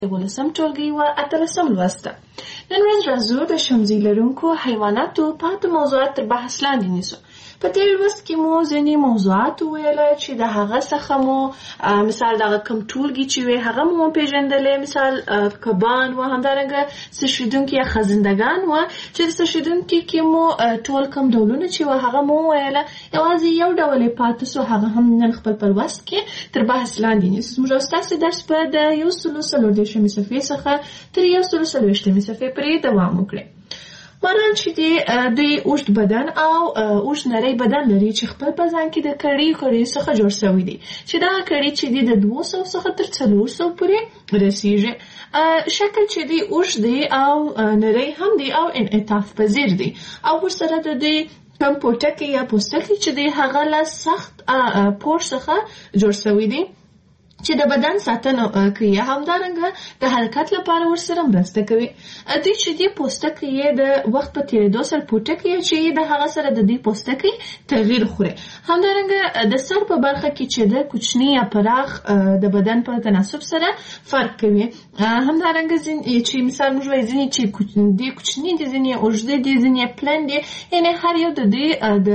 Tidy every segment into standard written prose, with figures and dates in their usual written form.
ولسم ټولګي و 18 لوسته. نن ورځ راځو د شمزي لرونکو حیواناتو پاتې موضوعات تر بحث لاندې نیسو. په تېر لوست کې مو ځینې موضوعات وویله چې د هغه څخه مو مثال دغه کوم ټولګي چې وي هغه مو پیژندلې، مثال کبان و، همدارنګه څښیدونکي یا خزندګان و چې د څښیدونکي کې مو ټول کوم ډولونه چې و هغه مو وویله. یوازې یو ډول یې پاتې سو، هغه هم نن خپل په لوست کې تر بحث لاندې نیسو. زموږ او ستاسې درس به د 140 صفحې څخه تر 140 صفحې پورې دوام وکړي. ماران چې دوی اوږد بدن او اوږد نری بدن لري چې خپل په ځان کې د کړۍ څخه جوړ شوی دي، چې دا کړۍ چې د 200 څخه تر 400 پورې رسیږي. شکل چې دی اوږد دی او نری هم دی او انعطاف پذیر دی، او ورسره د دې کم پوټکی یا پوستکی چې دی هغه له سخت پوښ څخه جوړ شوی دی چې د بدن ساتنه کوي، همدارنګه د حرکت لپاره ورسره مرسته کوي. دوی چې دی پوستکی یې د وخت په تیریدو سره پوټکی چې د هغه سره د دې پوستکی تغییر خوري. همدارنګه د سر په برخه کې چې د کوچنی یا پراخ د بدن په تناسب سره فرق کوي. همدارنګه چې مثال موږ وایو ځینې چې دی کوچنی دي، ځینې اوږد دي، ځینې پلن دي، یعنې هر یو د دې د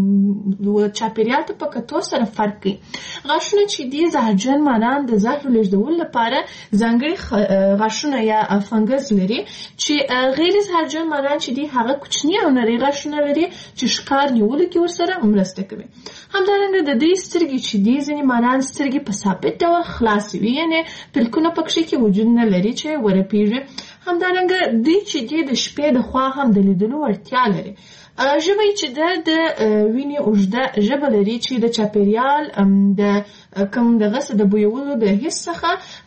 چاپیریال په کتو سره فرق کوي. غاښونه چې دی زهرجن ماران د زهر لېږدولو لپاره ځانګړي غاښونه یا فنګس لري، چې غیر زهرجن ماران چې دی هغه کوچني او نري غاښونه لري چې ښکار نیولو کې ورسره مرسته کوي. همدارنګه د دې سترګې چې دی ځینې ماران سترګې په ثابت ډول خلاصې وي، یعنې پلکونه پکښې کې وجود نه لري چې ورپېږي. همدارنګه دوی چې دی د شپې د خوا هم د لیدلو وړتیا لري. ژبه چې د وینې اوږده ژبه لري چې د چاپیریال د کوم دغه څه د بویولو د حس څخه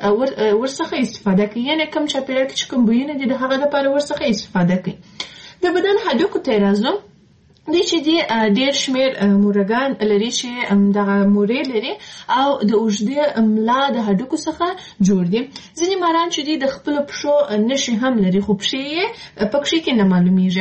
ورڅخه استفاده کوي، یعنې کوم چاپیریال کې چې کوم بویونه دي د هغه لپاره ورڅخه استفاده کوي. د بدن هډوکو ته راځو. دوی چې دی ډېر شمېر مورګان لري چې دغه مورې لري او د اوږدې ملا د هډوکو څخه جوړ دي. ځینې ماران چې دی د خپلو پښو نښې هم لري، خو پښې یې پکښې کې نه معلومیږي.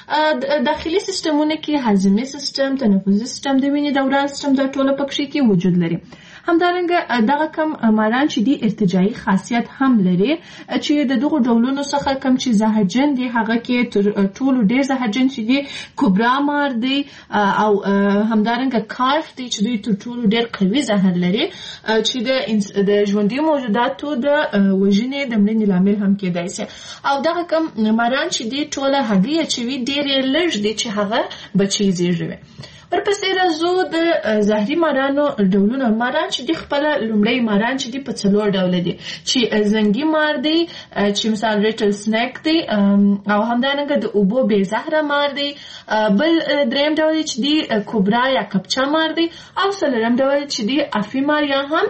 داخلي سیستمونه کې هاضمي سیستم، تنفسي سیستم، د وینې دوران سیستم دا ټوله پکښې کې وجود لري. همدارنګه دغه کم ماران چې دی ارتجاعي خاصیت هم لري، چې د دغو ډولونو څخه کم چې زهرجن دی هغه کې ټولو ډېر زهرجن چې دی کوبرا مار دی، او همدارنګه کارف دی چې دوی تر ټولو ډېر قوي زهر لري، چې د ژوندي موجوداتو د وژنې د مړینې لامل هم کېدای شي. او دغه کم ماران چې دی ټوله هګۍ اچوي، ډېر یې لږ دی چې هغه بچي زېږوي. ورپسې راځو د زهري مارانو ډولونه. ماران چې دی خپله لومړی ماران چې دی په 4 ډوله دي، چې زنګي مار دی چې مثال ریټل سنیک دی، او همدارنګه د اوبو بې زهره مار دی. بل دریم ډول چې دی کوبرا یا کپچا مار دی، او څلورم ډول چې دی افي مار یا هم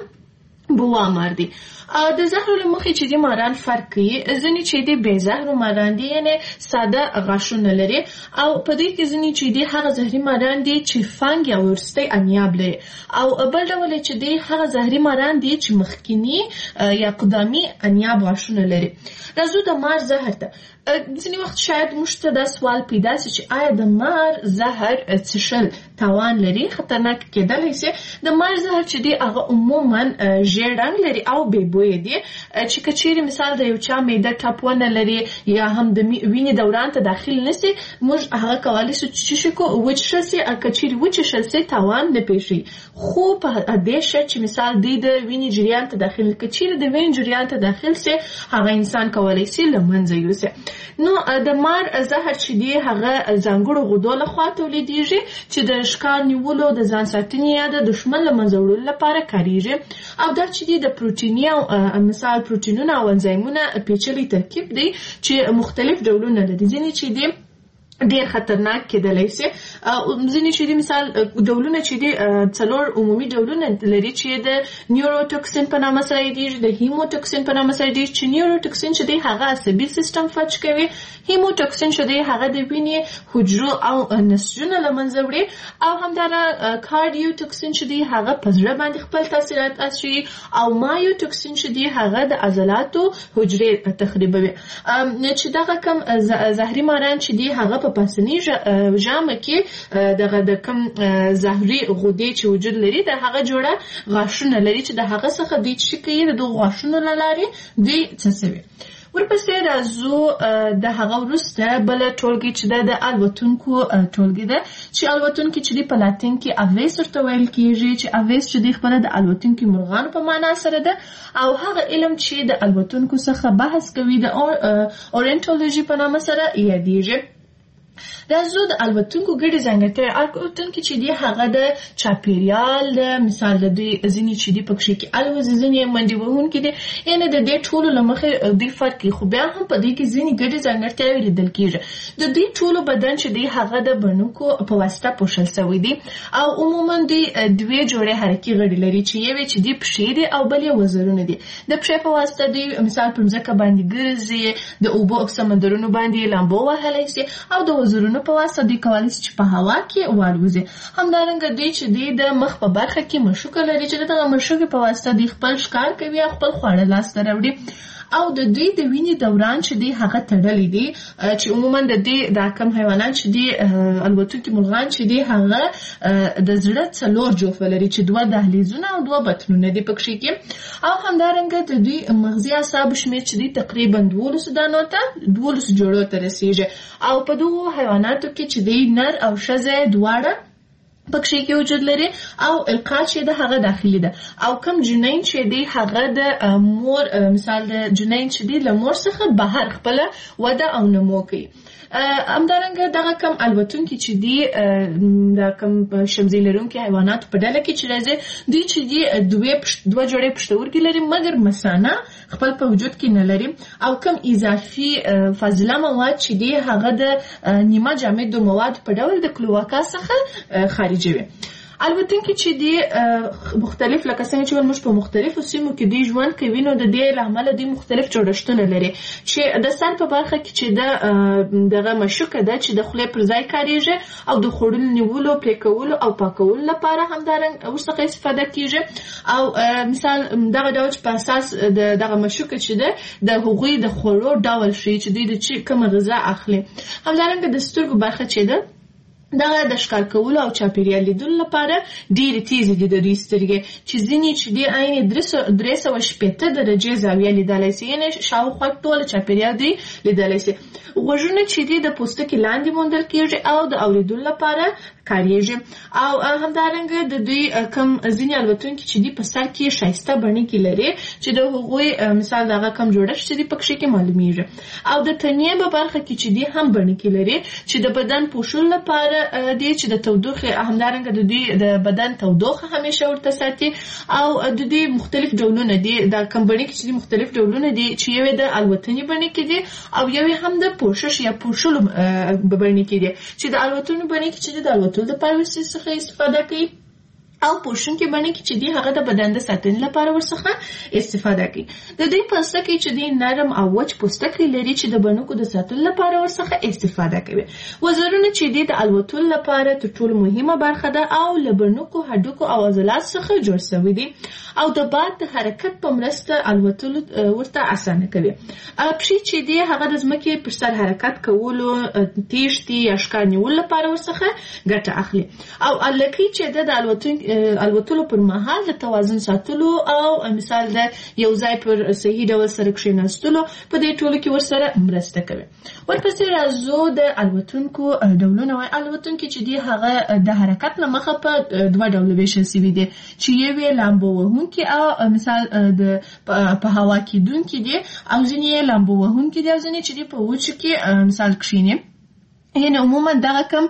بوا مار دی. د زهرو له مخې چې دی ماران فرق کوي. ځینې چې دی بې زهرو ماران دي، یعنې ساده غاښونه لري، او په دوی کې ځینې چې دی هغه زهري ماران دي چې فنګ یا وروستی انیاب لري، او بل ډول چې دی هغه زهري ماران دي چې مخکینی یا قدامي انیاب غاښونه لري. راځو د مار زهر ته. ځینې وخت شاید موږ ته دا سوال پیدا شي چې آیا د مار زهر څښل تاوان لري، خطرناک کېدلی شي؟ د مار زهر چې دی هغه عموما ژیړ رنګ لري او بې بویه دی، چې که چیرې مثال د یو چا معده ټاپونه لري یا هم د وینې دوران ته داخل نشي، موږ هغه کولی شو چې وچښل شي، او که چیرې وچښل شي تاوان نه پېښوي. خو په دې شرط چې مثال دی د وینې جریان ته داخل، که چیرې د وینې جریان ته داخل شي هغه انسان کولی شي له منځه یوسي. نو د مار زهر چې دی هغه ځانګړو غدو لخوا تولیدیږي، چې د ښکار نیولو، د ځان ساتنې یا د دښمن له منځه وړلو لپاره کاریږي. او دا چې دی د پروټیني او مثال پروټینونه او انزایمونه پیچلی ترکیب دی چې مختلف ډولونه لري. ځینې چې دی ډېر خطرناک کېدلی شي. ځینې چې دی مثال ډولونه چې دی 4 عمومي ډولونه لري، چې د نیوروټوکسین په نامه سره یادېږي، د هیموټوکسین په نامه سره یادېږي. چې نیوروټوکسین چې دی هغه عصبي سیستم فلج کوي، هیموټوکسین چې دی هغه د وینې حجرو او نسجونه له منځه وړي، او همدارنګه کارډیوټوکسین چې دی هغه په زړه باندې خپل تاثیرات اچوي، او مایوټوکسین چې دی هغه د عضلاتو حجرې تخریبوي. چې دغه کم زهري ماران چې دی هغه په په پاسنی ژامه کې دغه د کم زهري غدې چې وجود لري د هغه جوړه غاښونه لري چې د هغه څخه دوی چې کوي د غاښونو له لارې دوی څڅوي. ورپسې راځو د هغه وروسته بله ټولګي چې د الوتونکو ټولګي ده چې الوتونکي چې دی په لاتین کې اویس ورته ویل کېږي چې اویس چې دی خپله د الوتونکي مرغانو په معنا سره ده او هغه علم چې د الوتونکو څخه بحث کوي د اورینټولوژي په نامه سره یادېږي. راځو د الوتونکو ګډې ځانګړتیاوې. الوتونکي چې دی هغه د چاپیریال د مثال د دوی ځینې چې دی په کښې کې الوزي ځینې منډې وهونکي دي یعنې د دې ټولو له مخې دوی فرق کوي خو بیا هم په دوی کې ځینې ګډې ځانګړتیاوې لیدل کېږي. د دوی ټولو بدن چې دی هغه د بڼکو په واسطه پوښل شوی دی او عموما دوی دوې جوړې حرکي غړي لري چې یوې چې دی پښې دي او بل یې وزرونه دي. د پښې په واسطه دوی مثال پر مځکه باندې ګرځي د اوبو او سمندرونو باندې لامبو وهلی سي او د وزرونو په واسطه دوی کولی شي چې په هوا کې والوزي. همدارنګه دوی چې دوی د مخ په برخه کې مشوکه لري چې دغه مشوکې په واسطه دوی خپل ښکار کوي او خپل خواړه لاسته راوړي او د دوی د وینې دوران چې دی هغه تړلی دی چې عموما د دې دا کم حیوانات چې دی الوتونکي مرغان چې دی هغه د زړه 4 جوفه لري چې 2 دهلیزونه او 2 بطنونه دي پکښې کې او همدارنګه د دوی مغزي اعصاب شمېر چې دی تقریبا 12 دانو ته 12 جوړو ته رسیږي او په دغو حیواناتو کې چې دی نر او ښځه دواړه پکښې کې وجود لري او القاء چې د هغه داخلي ده او کم جنین چې دی هغه د مور مثال د جنین چې دی له مور څخه بهر خپله وده او نمو کوي. همدارنګه دغه کم الوتونکي چې دی دا کم شمزي لرونکي حیوانات په ډله کې چې راځي دوی چې دی 2 جوړې پښتورګي لري مګر مثانه خپل په وجود کې نه لري او کم اضافي فاضله مواد چې دی هغه د نیمه جامد مواد په ډول د کلوواکا څخه خارجوي. الوتونکي چې دی مختلف لکه څنګه چې موږ په مختلفو سیمو کې دی ژوند کوي نو د دې له امله دی مختلف جوړښتونه لري چې د سر په برخه کې چې دغه مشوکه ده چې د خولې پر ځای کارېږي او د خوړلو نیولو پرې کولو او پاکولو لپاره همدارنګه ورڅخه استفاده کېږي او مثال دغه ډول چې په اساس دغه مشوکه چې ده د هغوی د خوړو ډول ښیي چې دوی د کومه غذا اخلي. همدارنګه د سترګو برخه چې ده دغه د ښکار کولو او چاپیریال لیدلو لپاره ډېرې تیزې دي د دوی سترګې چې ځینې چې دي عین 360 درجې زاویه لیدلی سي یعنې شاوخوا ټوله چاپیریال دوی لیدلی سي. غوږونه چې دي د پوستکي لاندې موندل کېږي او د اورېدلو لپاره کارېږي او همدارنګه د دوی کم ځینې الوتونکي چې دي په سر کې ښایسته بڼکې لري چې د هغوی مثال دغه کم جوړښت چې دي پکښې کې معلومیږي او د تنې په برخه کې چې دي هم بڼکې لري چې د بدن پوښلو لپاره دی چې د تودوخې همدارنګه د دوی د بدن تودوخه همیشه ورته ساتي او د دوی مختلف ډولونه دي د کم بڼکې چې دي مختلف ډولونه دي چې یوې د الوتنې بڼکې دي او یوې هم د پوښښ یا پوښلو بڼکې دي چې د الوتنې بڼکې چې د الوتلو د پایوسي څخه استفاده کوي او پوښونکي بڼکې چې دي هغه د بدن د ساتنې لپاره ورڅخه استفاده کوي. د دوی پوستکي چې دي نرم او وچ پوستکي لري چې د بڼکو د ساتلو لپاره ورڅخه استفاده کوي. وزرونه چې دي د الوتلو لپاره تر ټولو مهمه برخه ده او له بڼکو هډوکو او عضلات څخه جوړ شوي دي او د باد د حرکت په مرسته الوتلو ورته اسانه کوي. پښې چې دي هغه د ځمکې پر سر حرکت کولو تیښتې یا ښکار نیولو لپاره ورڅخه ګټه اخلي او الکۍ چې د الوتلو پر مهال د توازن ساتلو او مثال د یو ځای پر صحیح ډول سره کښېناستلو په دې ټولو کې ورسره مرسته کوي. ورپسې راځو د الوتونکو ډولونه وایي. الوتونکي چې دي هغه د حرکت له مخه په 2 ډوله ویشل شوي دي چې یوې لامبو وهونکي او مثال د په هوا کېدونکي دي او ځینې یې لامبو وهونکي دي او ځینې چې دي په وچو کې مثال کښېني یعنی عموما دغه کم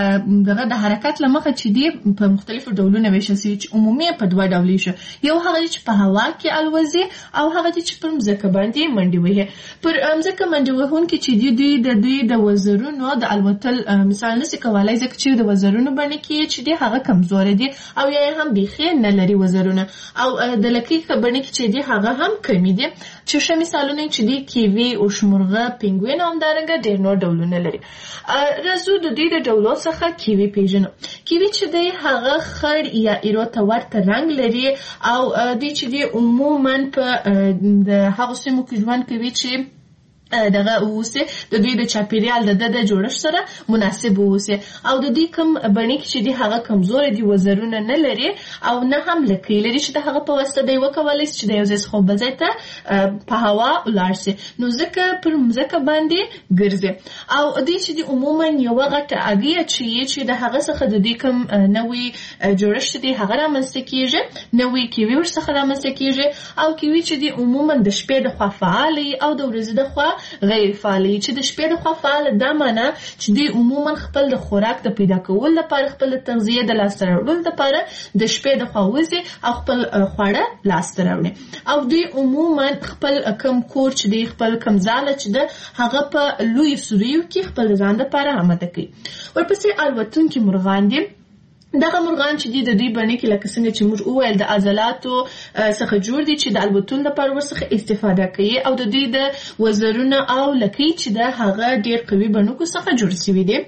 دغه د حرکت لمخه چې دی په مختلفو ډولونو ویشل شوي چې عمومي په 2 ډولې شو. یو هغه چې په هوا کې الوزي او هغه چې پر مځکه باندې منډې وهي. پر مځکه منډې وهونکي چې دوی د وزرونو د الوتل مثال نشي کولای ځکه چې د وزرونو باندې کې چې دی هغه کمزوري دي او یا هم بیخي نه لري وزرونه او د لکۍ باندې چې دی هغه هم کمی دي چې ښه مثالونه چې دی کیوي او شمرغه پینګوین هم دارنګه ډېر نور ډولونه لري. راځو د دې د ډولو څخه کیوي پیژنو. کیوي چې دی هغه خړ یا ایرو ته ورته رنګ لري او دی چې دی عموما په د هغو سیمو کې ژوند کوي چې دغه اوسه د دوی د چاپیریال د جوړښت سره مناسب اوسه او د دوی کم بڼې چې دی هغه کمزور دي وزرونه نه لري او نه هم لکې لري چې د هغه په واسطه دی وکولای چې د یو ځای څخه بل ځای ته په هوا ولاړ شي نو ځکه پر مځکه باندې ګرځي او دوی چې دی عموما یو غټه اګیا چې د هغه څخه د دوی کم نوې جوړښت دی هغه رامنځته کیږي نوې کیوي ورڅخه رامنځته کیږي او کیوي چې دی عموما د شپې د خوا فعالي او د ورځې د خوا غیر فعالي چې د شپې د خوا فعال دا معنی چې دوی عموما خپل د خوراک د پیدا کول لپاره خپل تغذیه د لاسته راوړل لپاره د شپې د خوا وځي او خپل خواړه لاسته راوړي او دوی عموما خپل کم کور چې دی خپل کم ځاله چې د هغه په لوی سوریو کې خپل ځان لپاره آماده کوي ورپسې الوتونکي مرغان دي دغه مرغان چې د دوی باندې کې لکه څنګه چې موږ وویل د عضلاتو څخه جوړ دي چې د الوتلو لپاره ورڅخه استفاده کوي او د دوی د وزرونه او لکۍ چې د هغه ډیر قوي بڼکو څخه جوړ شوي دي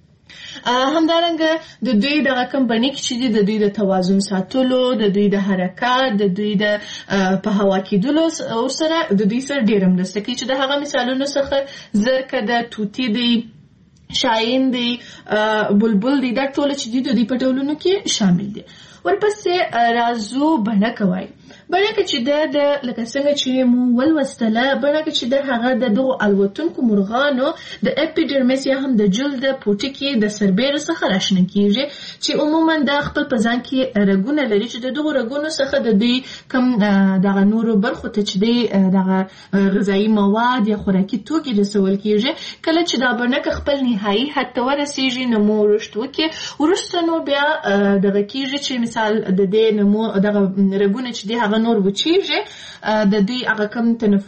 همدارنګه د دوی دغه کم بڼې چې د دوی د توازن ساتلو د دوی د حرکت د دوی د په هوا کېدلو سره د دوی سره ډیر مرسته کوي چې د هغه مثالونو څخه زرکه د توتی دی شاهین دی بلبل دی دا ټول چې د دوی په ډولونو کې شامل دي ورپسې راځو بڼکه وایي بڼکه چې د لکه څنګه چې مو ولوستله بڼکه چې د هغه د دغو الوتونکو مرغانو د اپیډرمیس یا هم د جلد پوټي کې د سربېره څخه راشنه کیږي چې عموما د خپل په ځان کې رګونه لري چې د دغو رګونو څخه د دوی کم دغه نورو برخو ته چې دی دغه غذایي مواد یا خوراکي توکي رسول کیږي کله چې دا بڼکه خپل نهایي حد ته ورسیږي نمو رشد وکړي وروسته نو بیا دغه کیږي چې مثال د دې نمو دغه رګونه چې دی هغه نور وچیږي د دوی هغه کم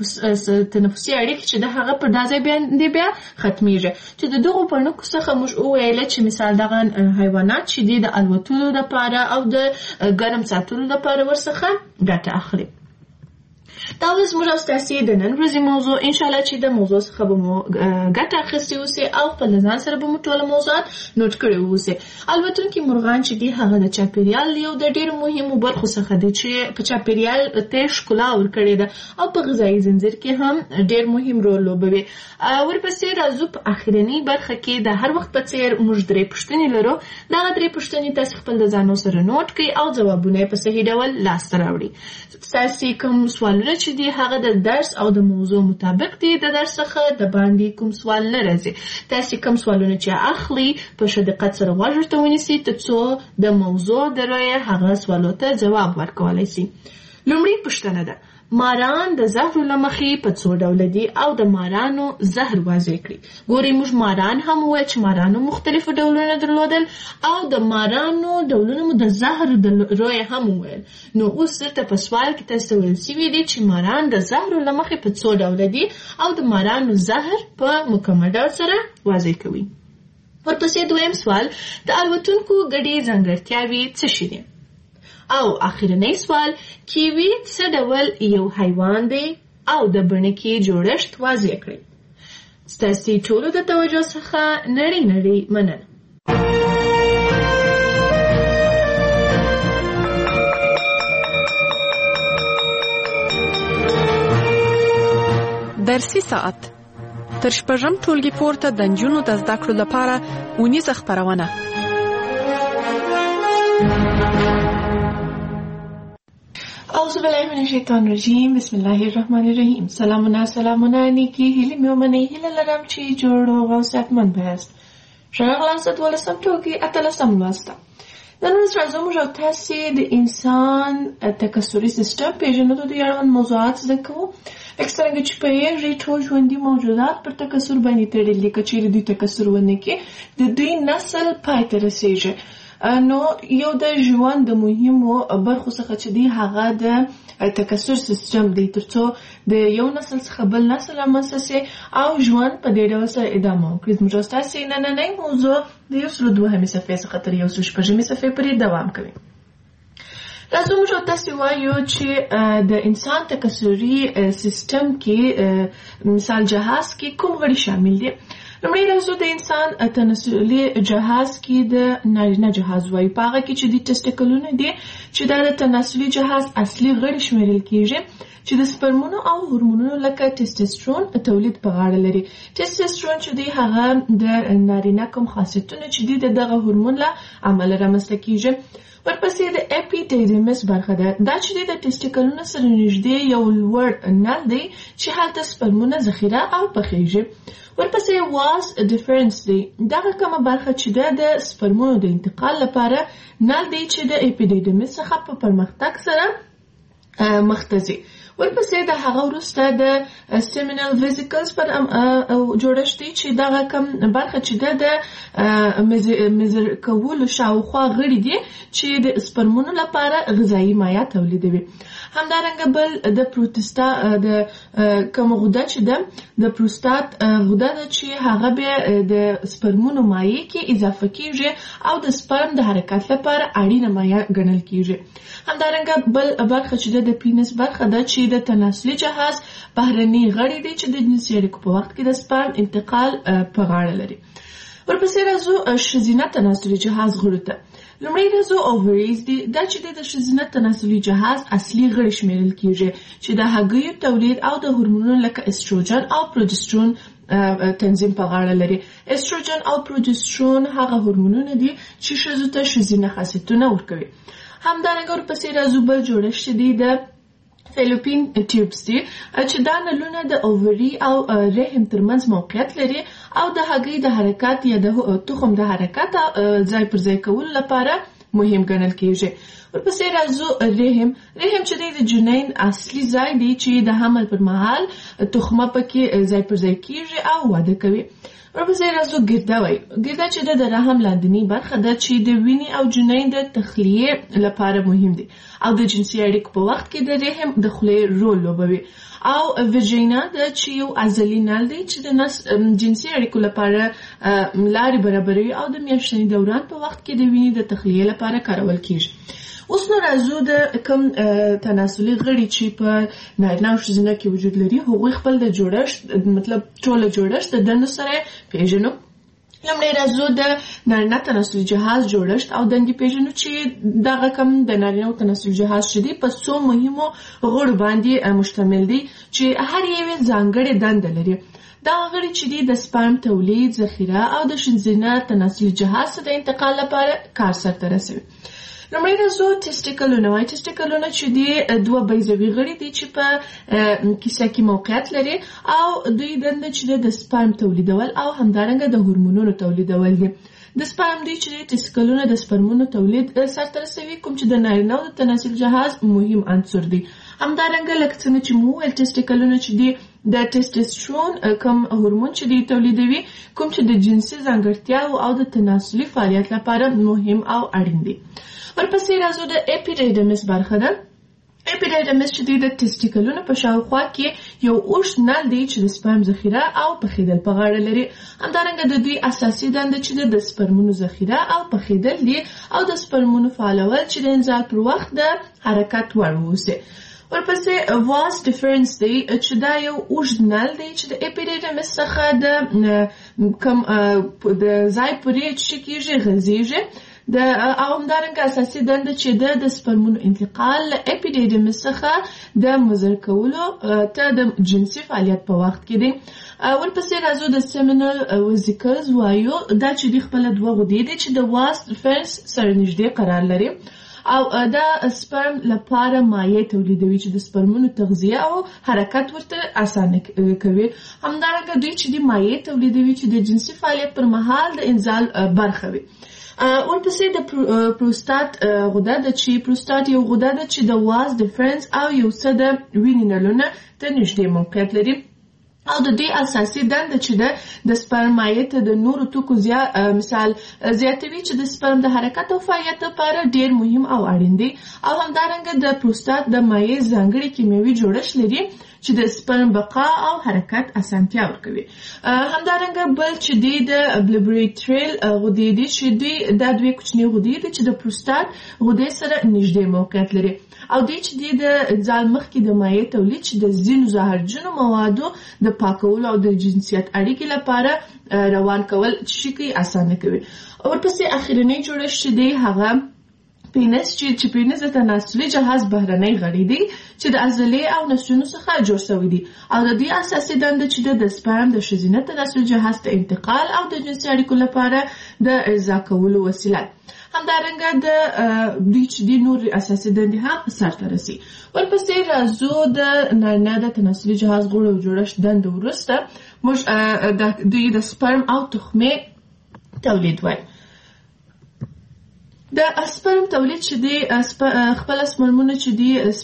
تنفسي اړیکې چې د هغه پر دازه بیا ختمیږي چې د دغو بڼکو څخه موږ وویل چې مثال دغه حیوانات چې دی د الوتلو لپاره او د ګرم ساتلو لپاره ورڅخه ګټه اخلي دا اوس موږ تاسو د نن ورځې موضوع ان شاء الله چې د موضوع څخه به مو ګټه اخیستې اوسئ او خپل ځان سره به مو ټول موضوعات نوٹ کړي اوسئ البته مرغان چې دی هغه د چاپیریال یو د ډېر مهمو برخو څخه دی چې په چاپیریال ته ښکلا ورکړي ده او په غذایي زنجیر کې هم ډېر مهم رول لوبوي ورپسې راځو په اخرنی برخه کې د هر وخت په څیر موږ درې پوښتنې لرو دا درې پوښتنې تاسو خپل ځانو سره نوٹ کړئ او ځوابونه په صحیح ډول لاسته راوړئ تاسو کوم سوالونه چې دی هغه د درس او د موضوع مطابق دی د درس څخه د باندې کوم سوال نه راځي تاسو کوم سوالونه چې اخلي په شدت سره واجبته ونیسئ ترڅو د موضوع دروي هغه سوالو ته جواب ورکولای شي لومړی پوښتنه ده ماران د زهر لمخې په څو ډول دي او د مارانو زهر واضح کړي ګوري موږ ماران هم وایو چې مارانو مختلف ډولونه درلودل او د مارانو ډولونه مو د زهر د روی هم وایي نو اوس ته په سوال کې تاسو ول سی وی دي چې ماران د زهر لمخې په څو ډول دي او د مارانو زهر په مکمل ډول سره واضح کوي ورپسې دویم سوال د الوتونکو ګډې ځانګړتیاوې څه شي دي او اخرنی سوال کیوي څه ډول یو حیوان دی او د بڼکې جوړښت واضح کړئ ستاسو ټولو د توجه څخه نړۍ مننه درسي ساعت تر شپږم ټولګي پورته د نجونو د زده کړو لپاره اونیزه خپرونه اعوذ بالله من الشیطان الرجیم بسم الله الرحمن الرحیم سلامونه نیکی هیله میومنه هیله لرم چې جوړ او صحتمند بهست شغلان ست ولسم ټوکی اتلسم واسطه نن ورځ راځو موږ تاسو د انسان تکثري سیستم پیژنو د یوه موضوعات زده کوو اکثره چې په یوه ټول ژوندۍ موجودات پر تکثر باندې تړلي کچېره د تکثر ونه کې د دوی نسل پای ته رسیږي نو یو د ژوند د مهمو برخو څخه چې دی هغه د تکثر سیستم دی ترڅو د یو نسل څخه بل نسل رامنځته او ژوند په دې ډول سره ادامه وکړي موږ تاسو نننۍ موضوع د 102 صفحې څخه تر 106 صفحې پورې دوام کوي راځو موږ تاسو وایو چې د انسان تکثري سیستم کې مثال جهاز کې کوم غړي شامل دي لومړی راځو د انسان تناسلي جهاز کې د نارینه جهاز وایي پاغه کې چې د تستیکلونه دي چې د تناسلي جهاز اصلي غړي شمیرل کیږي چې د سپرمونو او هورمونونو لکه ټیسټوسترون تولید په غاړه لري. ټیسټوسترون چې دی هغه د نارینه کوم خاصیتونه چې دی دغه هورمون له عمله رامنځته کیږي. ورپسې د اپیډیډیمس برخه ده. دا چې د ټیسټیکلونو سره نږدې یو لوړ نل دی چې هلته سپرمونه ذخیره او پخیږي. ورپسې واس ډیفرنس دی. دغه کومه برخه چې د سپرمونو د انتقال لپاره نل دی چې د اپیډیډیمس څخه په پرمختګ سره مختزي. ورپسې د هغه وروسته د سیمینل ویزیکلز پر جوړښت دی چې دغه کوم برخه چې د میزر کولو شاوخوا غړي دي چې د سپرمونو لپاره غذایی مایع تولیدوي. همدارنګه بل د پروستاټ د کوم غده چې د پروستاټ غده ده چې هغه به د سپرمونو مایع کې اضافه کیږي او د سپرم د حرکت لپاره اړینه مایع ګڼل کیږي. همدارنګه بل برخه چې د پینس برخه ده چې د تناسلي جهاز بهرني غړي دي چې د جنسي اړیکو په وخت کې د سپرم انتقال په غاړه لري. ورپسې راځو ښځینه تناسلي جهاز غړو ته. لومړی راځو اووریز دي. دا چې د ښځینه تناسلي جهاز اصلي غړي شمیرل کیږي چې د هګیو تولید او د هورمونونو لکه استروجن او پروجسترون تنظیم په غاړه لري. استروجن او پروجسترون هغه هورمونونه دي چې ښځو ته ښځینه خاصیتونه ورکوي. همدارنګه ورپسې راځو بل جوړښت دی د فیلوپین ټیوبس دي چې دا نلونه د اووري او رحم ترمنځ موقعیت لري او د هګۍ د حرکت یا د تخم د حرکت ځای پر ځای کولو لپاره مهم ګڼل کیږي. ورپسې راځو رحم چې د جنین اصلي ځای دی چې د حمل پر مهال تخمه پکې ځای پر ځای کیږي او واده کوي. ورپسې راځو ګرده چې د رحم لاندنی برخه ده چې د وینې او جنین د تخلیه لپاره مهم دی او د جنسي اړیکو په وخت کې د رحم د خولې رول لوبوي. او ویجینا ده چې یو عضلي نل دی چې د نس جنسي اړیکو لپاره لارې برابروي او د میاشتني دوران په وخت کې د وینې د تخلیه لپاره کارول کیږي. اوس نو راځو د کوم تناسلي غړي چې په نارینه او ښځینه کې وجود لري هغوی خپل د جوړښت مطلب ټول جوړښت د دندو سره پیژنو. لومړی راځو د نارینه تناسلي جهاز جوړښت او دندې پیژنو چې دغه کوم د نارینه تناسلي جهاز چې دی په څو مهمو غړو باندې مشتمل دی چې هر یو ځانګړې دنده لري. دا غړي چې دی د سپرم تولید، ذخیره او د ښځینه تناسلي جهاز د انتقال لپاره کار سرته رسوي. لومړی راځو ټیسټیکلونه. ټیسټیکلونه چې دی دوه بیضوي غړي دي چې په کیسه کې موقعیت لري او دوی دنده چې د سپرم تولیدول او همدارنګه د هورمونونو تولیدول دي. د سپرم دی چې ټیسټیکلونه د سپرمونو تولید سرته رسوي کوم چې د نارینه د تناسلي جهاز مهم عنصر دی. همدارنګه لکه څنګه چې مو ویل ټیسټیکلونه چې دی د ټیسټوسترون کوم هورمون چې دی تولیدوي کوم چې د جنسي ځانګړتیاو او د تناسلي فعالیت لپاره مهم او اړین دی. ورپسې راځو د اپیډیډیمس برخه ده. اپیډیډیمس چې دی د ټیسټیکلونو په شاوخوا کې یو اوږد نل دی چې د سپرم ذخیره او پخیدل په غاړه لري. همدارنګه د دوی اساسي دنده چې د سپرمونو ذخیره او پخیدل دي او د سپرمونو فعالول چې د انزال پر وخت د حرکت وړ واوسي. ورپسې واس ډیفرنس دی چې دا یو اوږد نل دی چې د اپیډیډیمس څخه د کوم د ځای پورې چې کیږي غځیږي او همدارنګه اساسي دنده چې د سپرمونو انتقال له اپیډیډیمس څخه د مضر کولو ته د جنسي فعالیت په وخت کې دی. ورپسې راځو د سیمینل ویزیکلز وایو. دا چې دی خپل دوه غدې دي چې د واس ډیفرنس سره نږدې قرار لري او دا سپرم لپاره مایع تولیدوي چې د سپرمونو تغذیه او حرکت ورته اسانه کوي. همدارنګه دوی چې د مایع تولیدوي چې د جنسي فعالیت پر مهال د انزال برخه وي. ورپسې د پروستاټ غده ده چې پروستاټ یو غده ده چې د واز ډیفرنس او یو څه د وینې نلونه ته نږدې موقعیت لري او د دې اساسي دنده چې د سپرم مایع ته د نورو توکو مثال زیاتوي چې د سپرم د حرکت او فعالیت لپاره ډیر مهم او اړین دی. او همدارنګه د پروستاټ د مایع ځانګړي کیمیاوي جوړښت لري چې د سپرم بقا او حرکت اسانتیا ورکوي. همدارنګه بل چې دی د بلیبریټریل غدې دي چې دوی دا دوه کوچني غدې دي چې د پروستاټ غدې سره نږدې موقعیت لري او دوی چې دی د ځال مخکې د مایع تولید چې د ځینو زهرجنو موادو د پاکولو او د جنسیت اړیکې لپاره روان کول چې کوي اسانه کوي. ورپسې اخرنی جوړښت چې دی هغه پینس چې پینس د تناسلي جهاز بهرنی غړي دي چې د عضلې او نسجونو څخه جوړ شوی دي او د دې اساسي دنده چې د سپرم د ښځینه تناسلي جهاز ته انتقال او د جنسي اړیکو لپاره د ارضا کولو وسیله. همدارنګه د دوی چې د نور اساسي دندې هم سرته رسي. ورپسې راځو د نارینه د تناسلي جهاز غړو جوړښت دنده وروسته موږ د دوی د سپرم او تخمې تولید وایي. د سپرم تولید چې دی خپل سپرمونه چې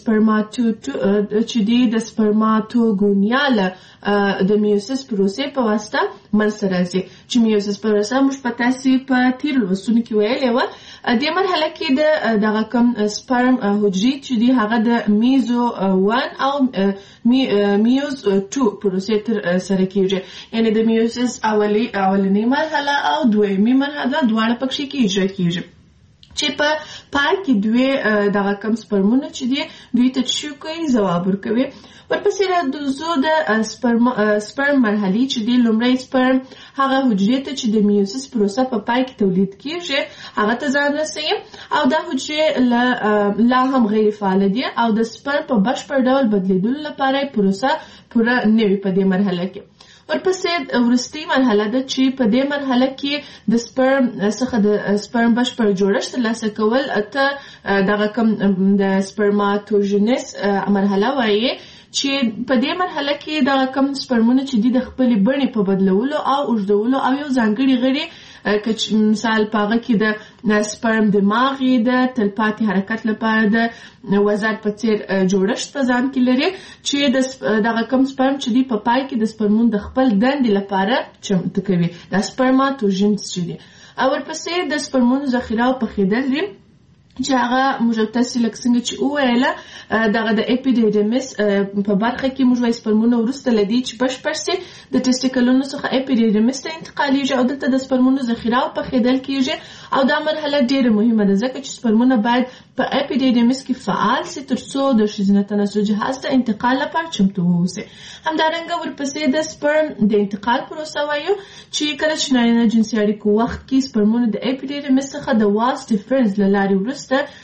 دی چې دی د سپرماتوګونیا له د میوسیس پروسې په واسطه منځته راځي چې میوسیس پروسه موږ په تاسې په تیر لوستونو کې ویلې وه. دې مرحله کې د دغه کم سپرم حجرې چې دی هغه د میزو 1 او میوز 2 پروسې تر سره کېږي، یعنې د میوسیس اولنۍ مرحله او دویمې مرحله دواړه پکښې کې اجرا کېږي چې په پای کې دوی دغه کم سپرمونه چې دی دوی ته تشو کوي، ځواب ورکوي. ورپسې راځو د سپرم مرحلې چې دی لومړی سپرم هغه حجرې ته چې د میوسیس پروسه په پای کې تولید کېږي هغه ته ځان رسوي او دا حجرې لا هم غیر فعاله دي او د سپرم په بشپړ ډول بدلیدلو لپاره پروسه پوره نه وي په دې مرحله کې. ورپسې وروستۍ مرحله ده چې په دې مرحله کې د سپرم څخه د سپرم بشپړ جوړښت ترلاسه کول ته دغه کم د سپرماتوژنس مرحله وایي چې په دې مرحله کې دغه کم سپرمونه چې دي د خپلې بڼې په بدلولو او اوږدولو او یو ځانګړي غړي مثال په هغه کې د سپرم دماغ یې د تلپاتې حرکت لپاره د وزر په څیر جوړښت په ځان کې لري چې دغه کم سپرم چې دی په پای کې د سپرمون د خپل دندې لپاره چمتو کوي، د سپرماتوژنس چې دی. ورپسې د سپرمونو ذخیره او پخېدل دي چې هغه موږ تاسې لکه څنګه چې وویله دغه د اپیډیډیمس په برخه کې موږ وایي سپرمونه وروسته له دې چې بشپړ سي د ټیسټیکلونو څخه اپیډیډیمس ته انتقالیږي او دلته د سپرمونو ذخیره او پخېدل کېږي او دا مرحله ډېره مهمه ده ځکه چې سپرمونه باید په اپیډیډیمس کې فعال سي تر څو د ښځینه تناسلي جهاز ته انتقال لپاره چمتو واوسي. همدارنګه ورپسې د سپرم د انتقال پروسه وایو چې کله چې نارینه جنسي اړیکو وخت کې سپرمونه د اپیډیډیمس څخه د واس ډیفرنس له لارې وروسته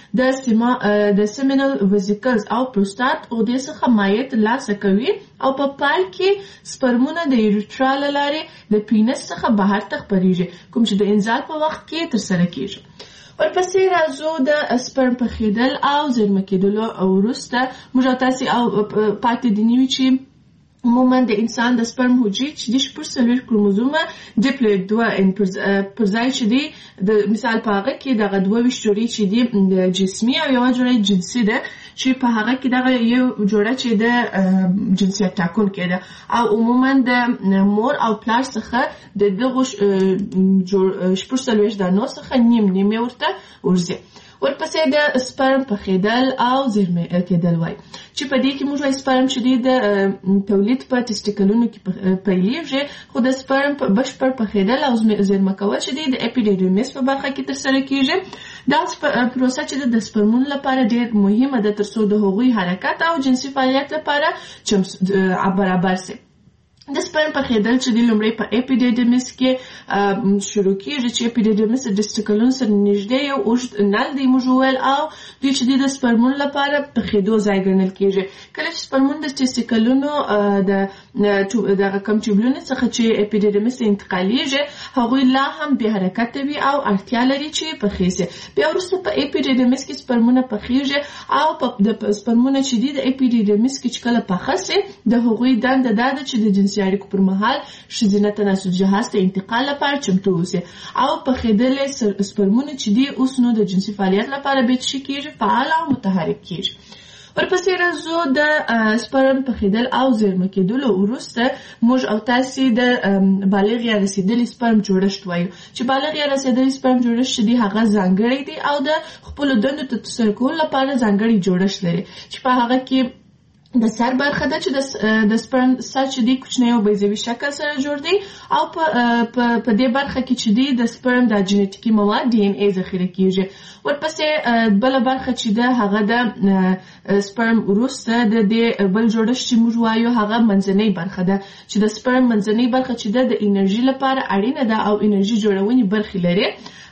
د سیمینل ویزیکلز او پروستات عقدې څخه مایع ترلاسه کوي او په پای کې سپرمونه د یوریترا له لارې د پینس څخه بهر ته خپریږي کوم چې د انزال په وخت کې ترسره کېږي. ورپسې راځو د سپرم پخېدل او زیرمه کېدلو وروسته موږ تاسې او پاتې دي نوي چې عموما د انسان د سپرم حجرې چې د 4 کروموزومه ډیپلویډ 2 پر ځای چې دی د مثال په هغه کې دغه 22 جوړې چې دی جسمي او یوه جوړه جنسي ده چې په هغه کې دغه یو جوړه چې د جنسیت ټاکونکې ده او عموما د مور او پلار څخه د دغو 4 دانو څخه نیم ورته ورځي. ورپسې د سپرم پخېدل او زیرمه کېدل وایي چې په دې کې موږ وایي سپرم چې دی د تولید په ټیسټیکلونو کې پیلېږي خو د سپرم په بشپړ پخېدل او زیرمه کول چې دی د اپیډیډیمس په برخه کې ترسره کېږي. دا پروسه چې د سپرمونو لپاره ډېر مهمه ده تر څو د هغوی حرکت او جنسي فعالیت لپاره برابر سي. د سپرم پخېدل چې د لومړی په اپیډیډیمس کې شروع کېږي چې اپیډیډیمس د ټیسټیکلونو سره نږدې یو اوږد نل دی موږ وویل او دوی چې د سپرمونو لپاره پخېدو ځای ګڼل کېږي. کله چې سپرمون د ټیسټیکلونو دغه کم ټیوبلونو څخه چې اپیډیډیمس ته انتقالیږي هغوی لا هم بې حرکته وي او اړتیا لري چې پخې سي. بیا وروسته په اپیډیډیمس کې سپرمونه پخېږي او د سپرمونه چې دی د اپیډیډیمس کې چې کله پخه سي د هغوی دنده دا ده چې د جنسي اړیکو پر مهال ښځینه تناسلي جهاز ته انتقال لپاره چمتو اوسي او پخېدلې سپرمونه چې دی اوس نو د جنسي فعالیت لپاره به څه کېږي فعال او متحرک کېږي. ورپسې راځو د سپرم پخېدل او زیرمه کېدلو وروسته موږ او تاسې د بالغ یا رسېدلي سپرم جوړښت وایو چې بالغ یا رسېدلي سپرم جوړښت چې دی هغه ځانګړی دی او د خپلو دندو ته ترسره کولو لپاره ځانګړی جوړښت لري چې په هغه کې د سر برخه ده چې د سپرم سر چې دی کوچنی او بیضوي شکل سره جوړ دی او په دې برخه کې چې دی د سپرم د جنیټیکي مواد دی ان ای ذخیره کېږي. ورپسې بله برخه چې ده هغه د سپرم وروسته د دې بل جوړښت چې موږ وایو هغه منځنۍ برخه ده چې د سپرم منځنۍ برخه چې ده د انرژي لپاره اړینه ده او انرژي جوړونې برخې لري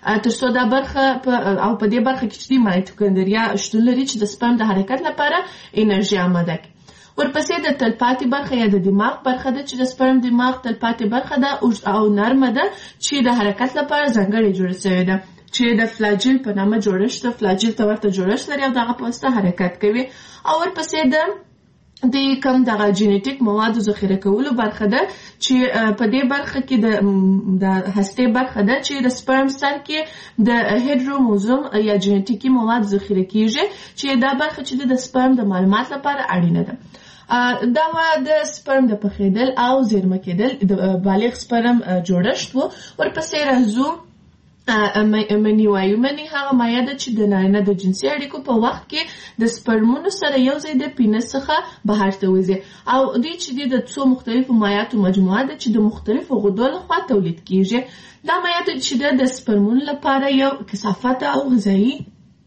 ترڅو دا برخه او په دې برخه کې چې مایټوکاندریا شتون لري چې د سپرم د حرکت لپاره انرژي آماده کوي. ورپسې د تلپاتې برخه یا د دماغ برخه ده چې د سپرم دماغ تلپاتې برخه ده او نرمه ده چې د حرکت لپاره ځانګړې جوړه شوې ده چې د فلاجیل په نامه جوړښت ده. فلاجیل ته ورته جوړښت لري او دغه په واسطه حرکت کوي. او ورپسې د کوم دغه جینیټیک موادو ذخیره کولو برخه ده چې په دې برخه کې د هستې برخه ده چې د سپرم سر کې د هیډروموزوم یا جینیټیکي مواد ذخیره کیږي چې دا برخه چې د سپرم د معلومات لپاره اړینه ده. دا د سپرم د پخېدل او زیرمه کېدل د بالغ سپرم جوړښت وو. ورپسې راځو منی وایو. منی هغه مایع ده چې د نارینه د جنسي اړیکو په وخت کې د سپرمونو سره یو ځای د پینس څخه بهر ته وځي او دوی چې د څو مختلفو مایعاتو مجموعه ده چې د مختلفو غدو لخوا تولید کیږي. دا مایعات چې د سپرمونو لپاره یو کثافت او غذایی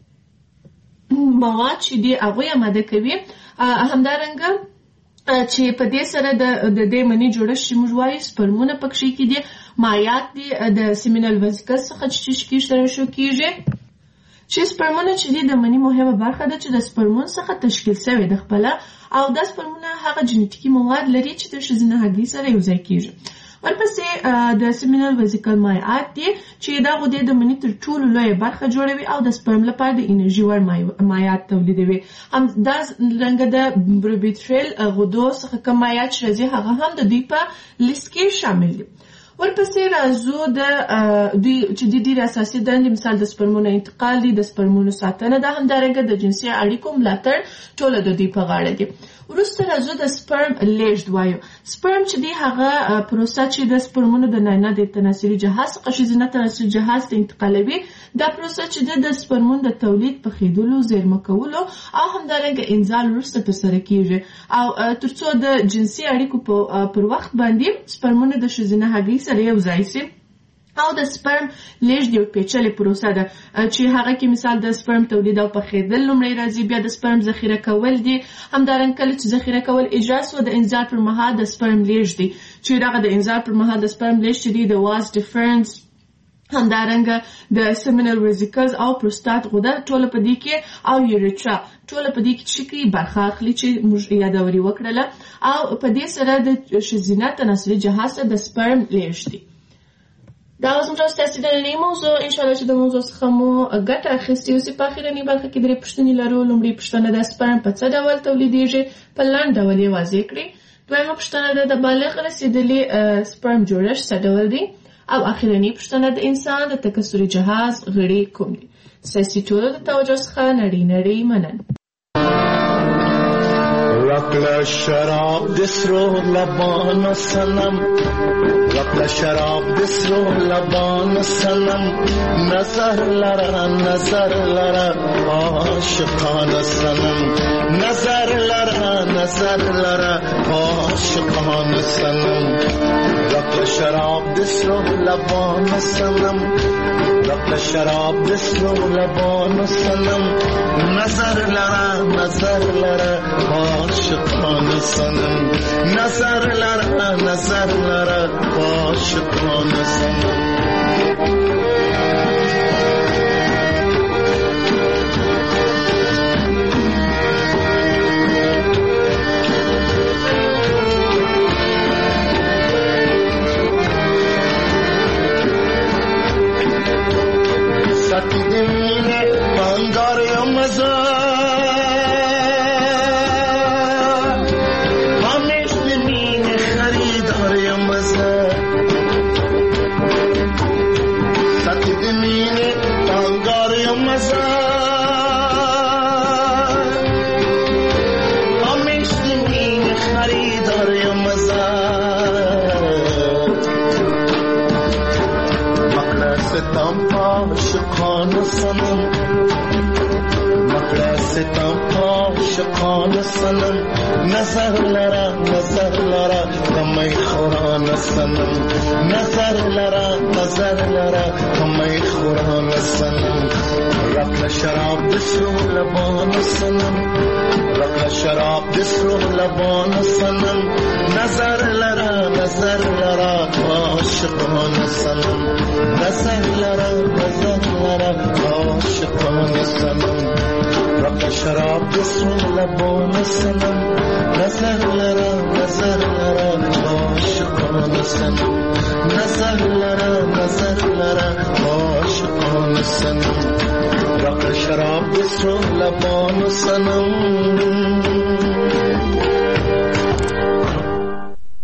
مواد چې دی هغه آماده کوي. همدارنګه چې په دې سره د دې منی جوړښت چې موږ وایو سپرمونه پکې کې دي مایعات دي د سیمینل وزیکل څخه چې سره شو کیږي چې سپرمونه چې دي د منی مهمه برخه ده چې د سپرمون څخه تشکیل شوی د خپل او د سپرمونه هغه جینیټیکي مواد لري چې د ښځینه هګۍ سره یوځای کیږي. ورپسې د سیمینل وزیکل مایعات دي چې دا غدې د منی تر ټولو لویه برخه جوړوي او د سپرم لپاره د انرژي وړ مایعات تولیدوي. هم دا رنګه د بروبیټریل غدو څخه کوم مایعات چې راځي هغه هم د دوی په لیست کې شامل دي. ورپسې راځو د دوی چې د ډېر اساسي دندې مثال د سپرمونو انتقال دي، د سپرمونو ساتنه ده، همدارنګه د جنسي اړیکو ملاتړ ټوله د دوی په غاړه دي. وروسته راځو د سپرم لیږد وایو. سپرم چې دی هغه پروسه چې د سپرمونو د نارینه د تناسلي جهاز څخه ښځینه تناسلي جهاز ته انتقالوي. دا پروسه چې د سپرمونو د تولید پخېدلو زیرمه کولو او همدارنګه انزال وروسته ترسره کیږي او ترڅو د جنسي اړیکو پر وخت باندې سپرمونه د ښځینه هګۍ سره یو ځای شي. او د سپرم لیږد یو پیچلې پروسه ده چې هغه کې مثال د سپرم تولید او پخېدل لومړی راځي، بیا د سپرم ذخیره کول دي، همدارنګه کله چې ذخیره کول اجرا سو د انزال پر مهال د سپرم لیږد دی چې دغه د انزال پر مهال د سپرم لیږد دی د واز ډیفرنس، همدارنګه د سیمینل وزیکلز او پروستات غده ټوله په دې کې او یوریترا ټوله په دې کې شکري برخه اخلي چې موږ یادوري وکړله او په دې سره د ښځینه تناسلي جهاز د سپرم لیږد دی. دا اوس موږ ستاسو د نړۍ موضوع ان شاء الله چې د موضوع څخه مو ګټه اخیستې اوسې. په اخرنۍ برخه کې درې پوښتنې لرو. لومړۍ پوښتنه د سپرم په څه ډول تولیدېږي، په لنډ ډول یې واضح کړئ. دویمه پوښتنه د بالغ رسېدلي سپرم جوړښت څه ډول دی او اخرنۍ پوښتنه د انسان د تکثري جهاز غړي کوم دي. ستاسو ټولو د توجه څخه نړۍ مننه. رقل شراب دسرو لبان سنم، رقل شراب دسرو لبان سنم، نظر لرا عاشقان سنم، نظر لرا عاشقان سنم، رقل شراب دسرو لبان سنم، رقل شراب دسرو لبان سنم، نظر لرا عاشقان سنم، نظر لرا عاشقان سنم. ساتی دمینه بانگار یا مزار عاشقان سنم، مقلستم عاشقان سنم، نظر لرا کمی خوران سنم، نظر لرا کمی خوران سنم، رقل شراب دسرو لبان سنم، رقل شراب دسرو لبان سنم، نظر لرا عاشقان سنم نظر لرم عاشقان سنم رق شراب بسم لبان سنم نظر لرم عاشقان سنم نظر لرم عاشقان سنم رق شراب بسم لبان سنم